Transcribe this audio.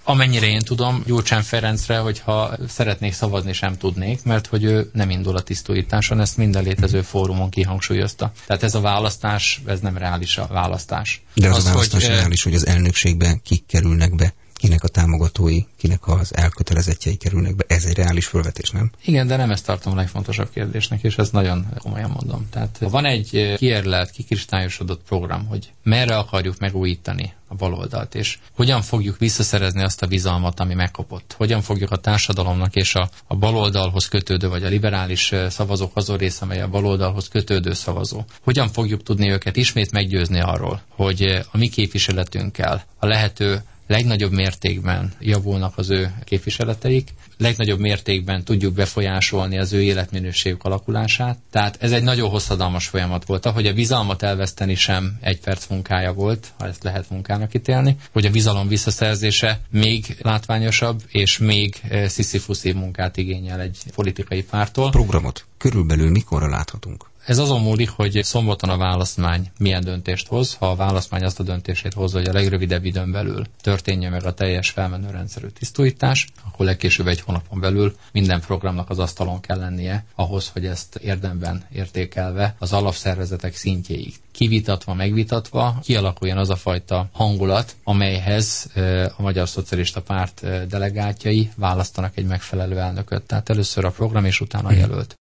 Amennyire én tudom, Gyurcsány Ferencre, hogyha szeretnék szavazni, sem tudnék, mert hogy ő nem indul a tisztújításon, ezt minden létező fórumon kihangsúlyozta. Tehát ez a választás, ez nem reális a választás. De az a választás reális, hogy az elnökségbe kik kerülnek be, kinek a támogatói, kinek az elkötelezettjei kerülnek be. Ez egy reális felvetés, nem? Igen, de nem ezt tartom a legfontosabb kérdésnek, és ezt nagyon komolyan mondom. Tehát van egy kiérlelt, kikristályosodott program, hogy merre akarjuk megújítani a baloldalt, és hogyan fogjuk visszaszerezni azt a bizalmat, ami megkopott. Hogyan fogjuk a társadalomnak és a baloldalhoz kötődő, vagy a liberális szavazók azon része, amely a baloldalhoz kötődő szavazó. Hogyan fogjuk tudni őket ismét meggyőzni arról, hogy a mi képviseletünkkel a lehető legnagyobb mértékben javulnak az ő képviseleteik, legnagyobb mértékben tudjuk befolyásolni az ő életminőségük alakulását. Tehát ez egy nagyon hosszadalmas folyamat volt. Ahogy a bizalmat elveszteni sem egy perc munkája volt, ha ezt lehet munkának ítélni, hogy a bizalom visszaszerzése még látványosabb és még sziszifuszi munkát igényel egy politikai pártól. Programot körülbelül mikorra láthatunk? Ez azon múlik, hogy szombaton a választmány milyen döntést hoz. Ha a választmány azt a döntését hozza, hogy a legrövidebb időn belül történje meg a teljes felmenő rendszerű tisztújítás, akkor legkésőbb egy hónapon belül minden programnak az asztalon kell lennie ahhoz, hogy ezt érdemben értékelve az alapszervezetek szintjéig kivitatva, megvitatva kialakuljon az a fajta hangulat, amelyhez a Magyar Szocialista Párt delegáltjai választanak egy megfelelő elnököt. Tehát először a program és utána a jelölt.